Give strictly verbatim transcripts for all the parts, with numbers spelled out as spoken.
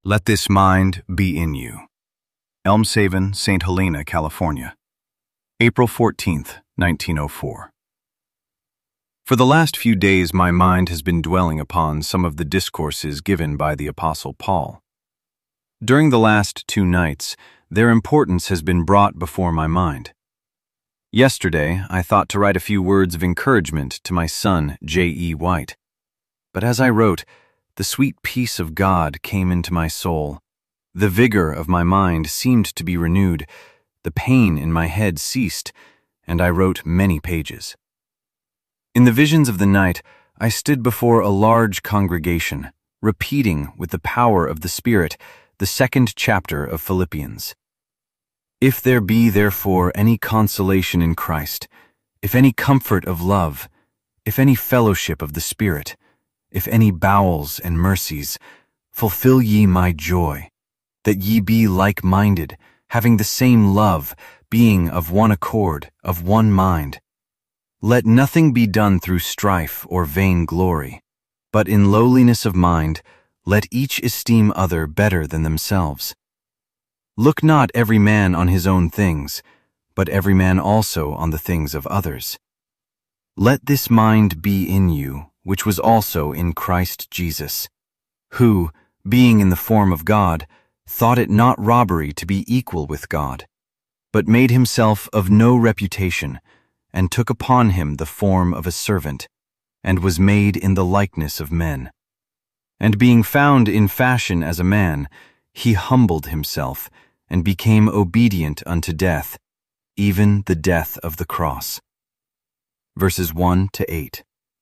Let this mind be in you. Elmshaven, Saint Helena, California. April fourteenth, nineteen oh four. For the last few days my mind has been dwelling upon some of the discourses given by the Apostle Paul. During the last two nights, their importance has been brought before my mind. Yesterday, I thought to write a few words of encouragement to my son, J E White. But as I wrote, the sweet peace of God came into my soul. The vigor of my mind seemed to be renewed. The pain in my head ceased, and I wrote many pages. In the visions of the night, I stood before a large congregation, repeating with the power of the Spirit the second chapter of Philippians. If there be therefore any consolation in Christ, if any comfort of love, if any fellowship of the Spirit, if any bowels and mercies, fulfill ye my joy, that ye be like-minded, having the same love, being of one accord, of one mind. Let nothing be done through strife or vain glory, but in lowliness of mind, let each esteem other better than themselves. Look not every man on his own things, but every man also on the things of others. Let this mind be in you, which was also in Christ Jesus, who, being in the form of God, thought it not robbery to be equal with God, but made himself of no reputation, and took upon him the form of a servant, and was made in the likeness of men. And being found in fashion as a man, he humbled himself, and became obedient unto death, even the death of the cross. Verses one to eight.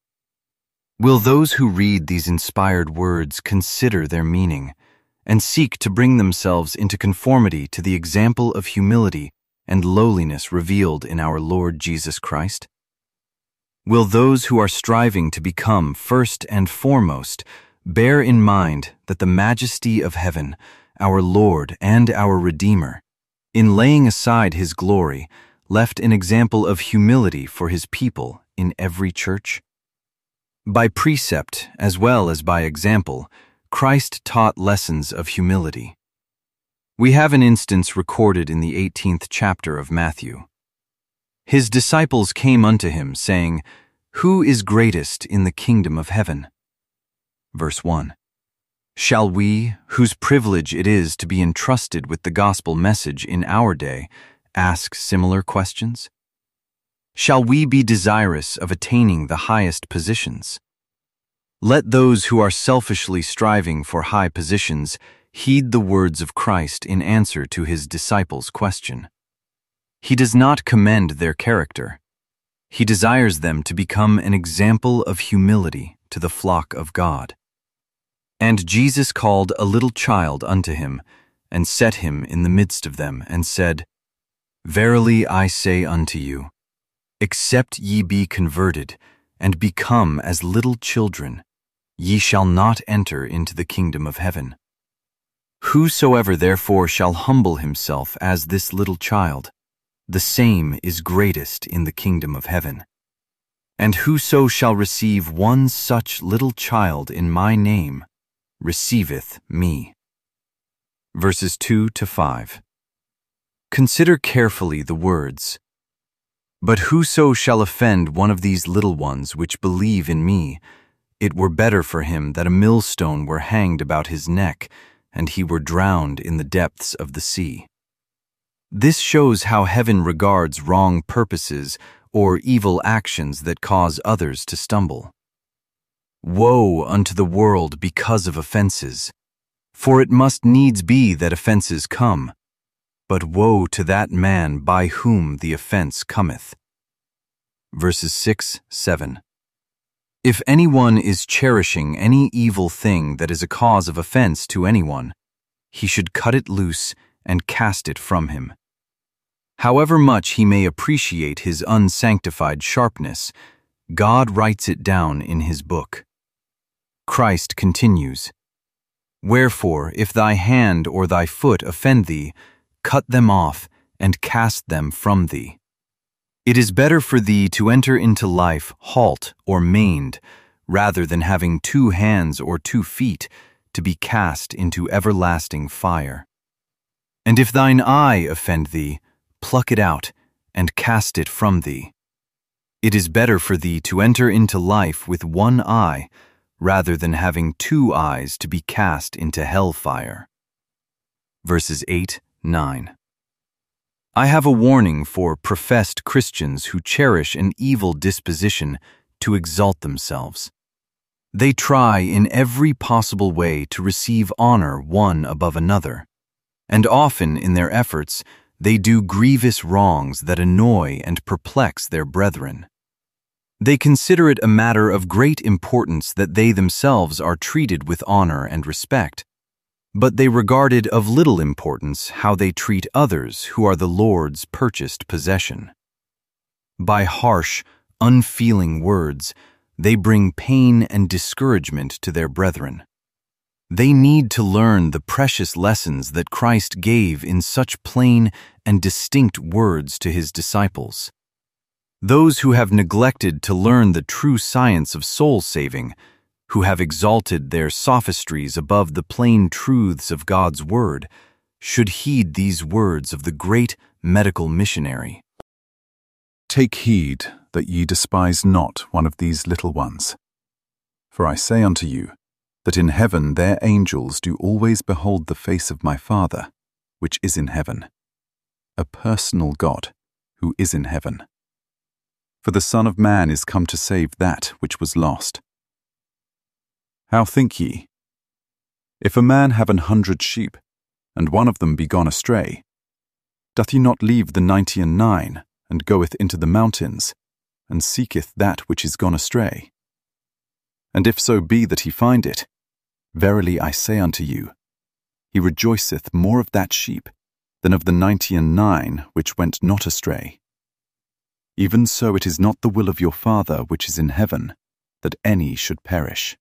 Will those who read these inspired words consider their meaning, and seek to bring themselves into conformity to the example of humility and lowliness revealed in our Lord Jesus Christ? Will those who are striving to become first and foremost bear in mind that the majesty of heaven, our Lord and our Redeemer, in laying aside his glory, left an example of humility for his people in every church? By precept, as well as by example, Christ taught lessons of humility. We have an instance recorded in the eighteenth chapter of Matthew. His disciples came unto him, saying, Who is greatest in the kingdom of heaven? Verse one. Shall we, whose privilege it is to be entrusted with the gospel message in our day, ask similar questions? Shall we be desirous of attaining the highest positions? Let those who are selfishly striving for high positions heed the words of Christ in answer to his disciples' question. He does not commend their character. He desires them to become an example of humility to the flock of God. And Jesus called a little child unto him, and set him in the midst of them, and said, Verily I say unto you, except ye be converted, and become as little children, ye shall not enter into the kingdom of heaven. Whosoever therefore shall humble himself as this little child, the same is greatest in the kingdom of heaven. And whoso shall receive one such little child in my name, receiveth me. Verses two to five. Consider carefully the words. But whoso shall offend one of these little ones which believe in me, it were better for him that a millstone were hanged about his neck, and he were drowned in the depths of the sea. This shows how heaven regards wrong purposes or evil actions that cause others to stumble. Woe unto the world because of offenses, for it must needs be that offenses come, but woe to that man by whom the offense cometh. Verses six, seven. If anyone is cherishing any evil thing that is a cause of offense to anyone, he should cut it loose and cast it from him. However much he may appreciate his unsanctified sharpness, God writes it down in his book. Christ continues, Wherefore, if thy hand or thy foot offend thee, cut them off and cast them from thee. It is better for thee to enter into life halt or maimed, rather than having two hands or two feet, to be cast into everlasting fire. And if thine eye offend thee, pluck it out, and cast it from thee. It is better for thee to enter into life with one eye, rather than having two eyes to be cast into hell fire. Verses eight, nine. I have a warning for professed Christians who cherish an evil disposition to exalt themselves. They try in every possible way to receive honor one above another, and often in their efforts they do grievous wrongs that annoy and perplex their brethren. They consider it a matter of great importance that they themselves are treated with honor and respect, but they regard it of little importance how they treat others who are the Lord's purchased possession. By harsh, unfeeling words, they bring pain and discouragement to their brethren. They need to learn the precious lessons that Christ gave in such plain and distinct words to his disciples. Those who have neglected to learn the true science of soul-saving, who have exalted their sophistries above the plain truths of God's word, should heed these words of the great medical missionary. Take heed that ye despise not one of these little ones. For I say unto you, that in heaven their angels do always behold the face of my Father, which is in heaven, a personal God, who is in heaven. For the Son of Man is come to save that which was lost. How think ye? If a man have an hundred sheep, and one of them be gone astray, doth he not leave the ninety and nine, and goeth into the mountains, and seeketh that which is gone astray? And if so be that he find it, verily I say unto you, he rejoiceth more of that sheep than of the ninety and nine which went not astray. Even so it is not the will of your Father which is in heaven, that any should perish.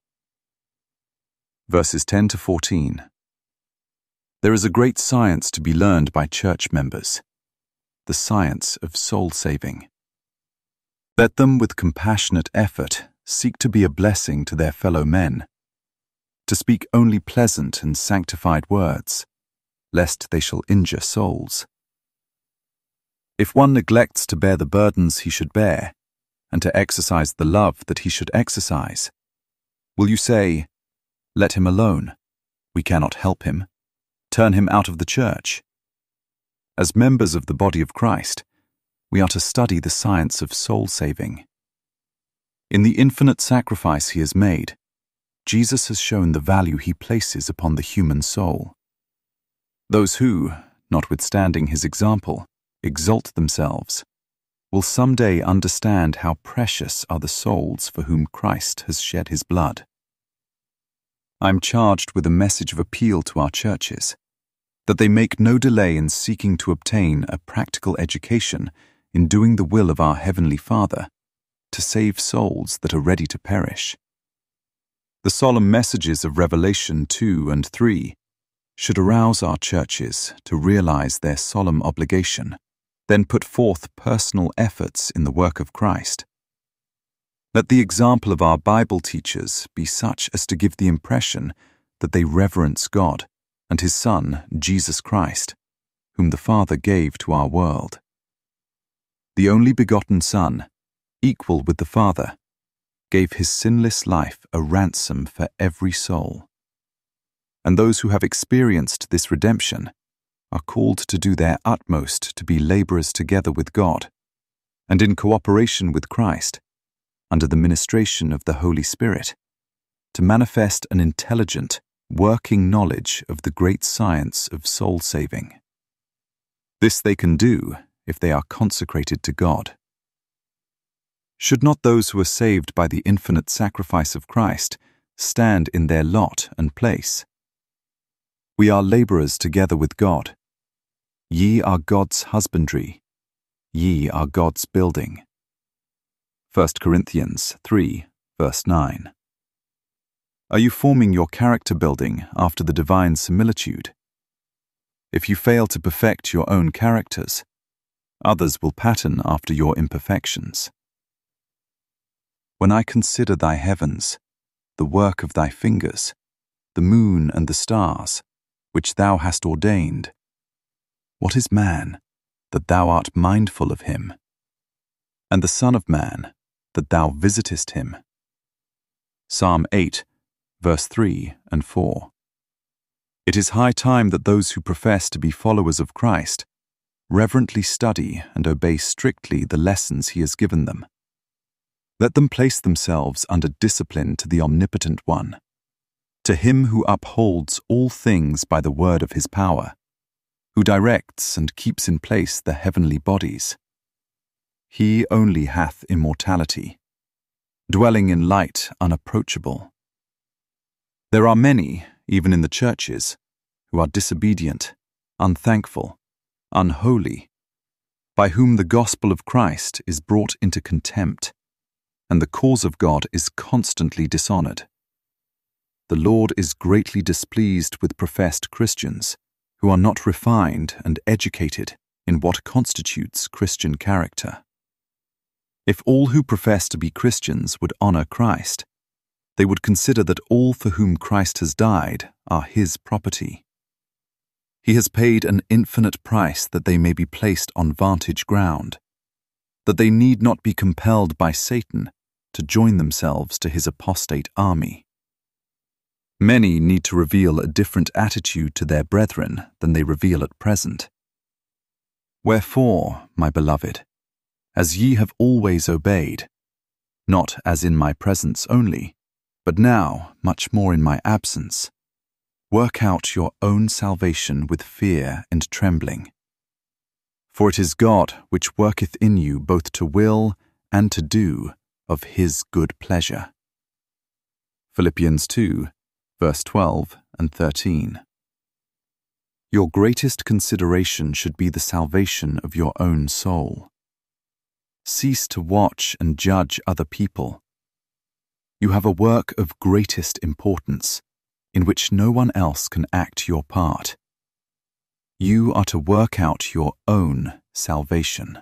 Verses ten to fourteen. There is a great science to be learned by church members, the science of soul-saving. Let them with compassionate effort seek to be a blessing to their fellow men, to speak only pleasant and sanctified words, lest they shall injure souls. If one neglects to bear the burdens he should bear, and to exercise the love that he should exercise, will you say, "Let him alone, we cannot help him, turn him out of the church"? As members of the body of Christ, we are to study the science of soul-saving. In the infinite sacrifice he has made, Jesus has shown the value he places upon the human soul. Those who, notwithstanding his example, exalt themselves, will someday understand how precious are the souls for whom Christ has shed his blood. I am charged with a message of appeal to our churches, that they make no delay in seeking to obtain a practical education in doing the will of our Heavenly Father, to save souls that are ready to perish. The solemn messages of Revelation two and three should arouse our churches to realize their solemn obligation, then put forth personal efforts in the work of Christ. Let the example of our Bible teachers be such as to give the impression that they reverence God and his Son, Jesus Christ, whom the Father gave to our world. The only begotten Son, equal with the Father, gave his sinless life a ransom for every soul. And those who have experienced this redemption are called to do their utmost to be laborers together with God, and in cooperation with Christ, under the ministration of the Holy Spirit, to manifest an intelligent, working knowledge of the great science of soul-saving. This they can do if they are consecrated to God. Should not those who are saved by the infinite sacrifice of Christ stand in their lot and place? We are laborers together with God. Ye are God's husbandry. Ye are God's building. First Corinthians three, verse nine. Are you forming your character building after the divine similitude? If you fail to perfect your own characters, others will pattern after your imperfections. When I consider thy heavens, the work of thy fingers, the the moon and the stars, which thou hast ordained. What is man, that thou art mindful of him? And the Son of Man, that thou visitest him? Psalm eight, verse three and four. It is high time that those who profess to be followers of Christ reverently study and obey strictly the lessons he has given them. Let them place themselves under discipline to the Omnipotent One, to him who upholds all things by the word of his power, who directs and keeps in place the heavenly bodies. He only hath immortality, dwelling in light unapproachable. There are many, even in the churches, who are disobedient, unthankful, unholy, by whom the gospel of Christ is brought into contempt, and the cause of God is constantly dishonored. The Lord is greatly displeased with professed Christians who are not refined and educated in what constitutes Christian character. If all who profess to be Christians would honor Christ, they would consider that all for whom Christ has died are his property. He has paid an infinite price that they may be placed on vantage ground, that they need not be compelled by Satan to join themselves to his apostate army. Many need to reveal a different attitude to their brethren than they reveal at present. Wherefore, my beloved, as ye have always obeyed, not as in my presence only, but now much more in my absence, work out your own salvation with fear and trembling. For it is God which worketh in you both to will and to do of his good pleasure. Philippians two, verse twelve and thirteen. Your greatest consideration should be the salvation of your own soul. Cease to watch and judge other people. You have a work of greatest importance, in which no one else can act your part. You are to work out your own salvation.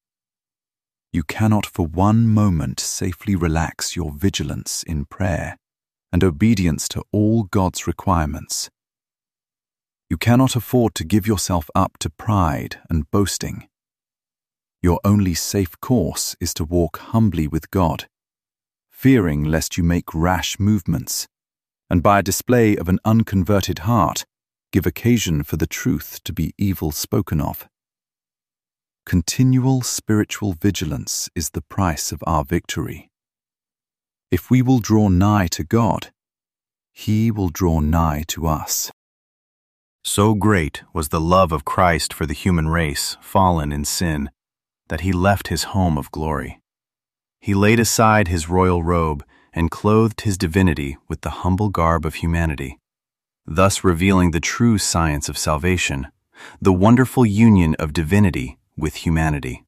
You cannot for one moment safely relax your vigilance in prayer and obedience to all God's requirements. You cannot afford to give yourself up to pride and boasting. Your only safe course is to walk humbly with God, fearing lest you make rash movements, and by a display of an unconverted heart, give occasion for the truth to be evil spoken of. Continual spiritual vigilance is the price of our victory. If we will draw nigh to God, he will draw nigh to us. So great was the love of Christ for the human race, fallen in sin, that he left his home of glory. He laid aside his royal robe and clothed his divinity with the humble garb of humanity, thus revealing the true science of salvation, the wonderful union of divinity with humanity.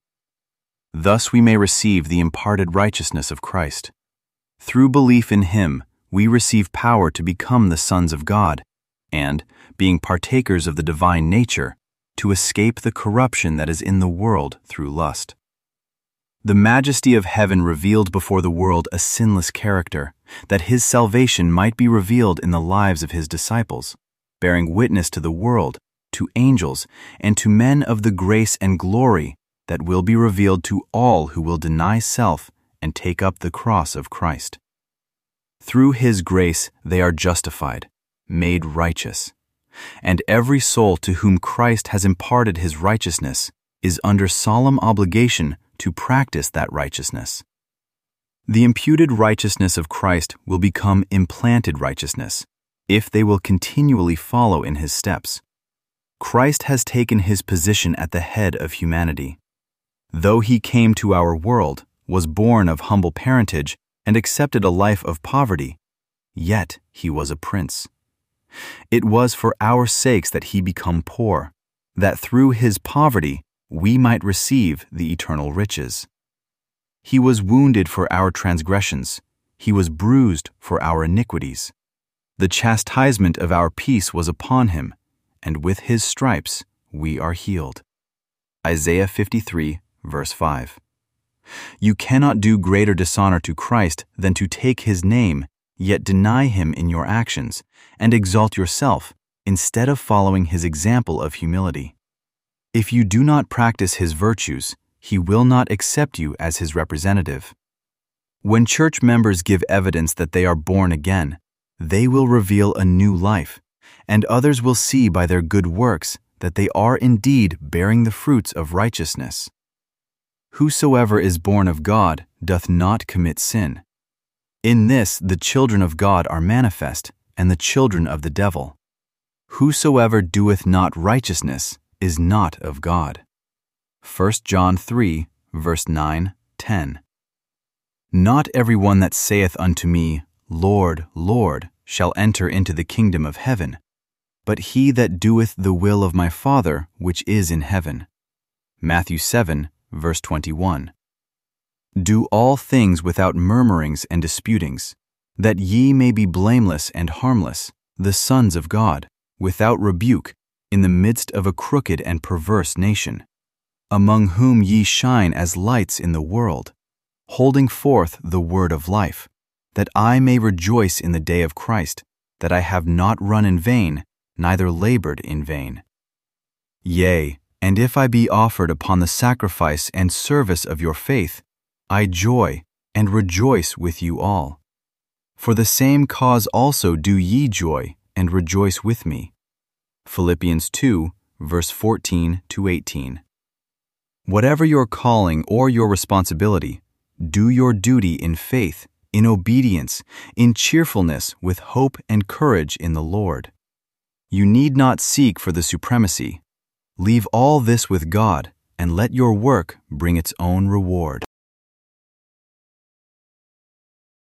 Thus we may receive the imparted righteousness of Christ. Through belief in him, we receive power to become the sons of God, and, being partakers of the divine nature, to escape the corruption that is in the world through lust. The majesty of heaven revealed before the world a sinless character, that his salvation might be revealed in the lives of his disciples, bearing witness to the world, to angels, and to men of the grace and glory that will be revealed to all who will deny self and take up the cross of Christ. Through his grace they are justified, made righteous, and every soul to whom Christ has imparted his righteousness is under solemn obligation to practice that righteousness. The imputed righteousness of Christ will become implanted righteousness if they will continually follow in his steps. Christ has taken his position at the head of humanity. Though he came to our world, was born of humble parentage, and accepted a life of poverty, yet he was a prince. It was for our sakes that he became poor, that through his poverty we might receive the eternal riches. He was wounded for our transgressions, he was bruised for our iniquities. The chastisement of our peace was upon him, and with his stripes we are healed. Isaiah fifty-three, verse five. You cannot do greater dishonor to Christ than to take his name, yet deny him in your actions, and exalt yourself, instead of following his example of humility. If you do not practice his virtues, he will not accept you as his representative. When church members give evidence that they are born again, they will reveal a new life, and others will see by their good works that they are indeed bearing the fruits of righteousness. Whosoever is born of God doth not commit sin. In this the children of God are manifest, and the children of the devil. Whosoever doeth not righteousness is not of God. First John three, verse nine, ten. Not every one that saith unto me, Lord, Lord, shall enter into the kingdom of heaven, but he that doeth the will of my Father which is in heaven. Matthew seven, verse twenty-one. Do all things without murmurings and disputings, that ye may be blameless and harmless, the sons of God, without rebuke, in the midst of a crooked and perverse nation, among whom ye shine as lights in the world, holding forth the word of life, that I may rejoice in the day of Christ, that I have not run in vain, neither labored in vain. Yea, and if I be offered upon the sacrifice and service of your faith, I joy and rejoice with you all. For the same cause also do ye joy and rejoice with me. Philippians two, verse fourteen to eighteen. Whatever your calling or your responsibility, do your duty in faith, in obedience, in cheerfulness, with hope and courage in the Lord. You need not seek for the supremacy. Leave all this with God, and let your work bring its own reward.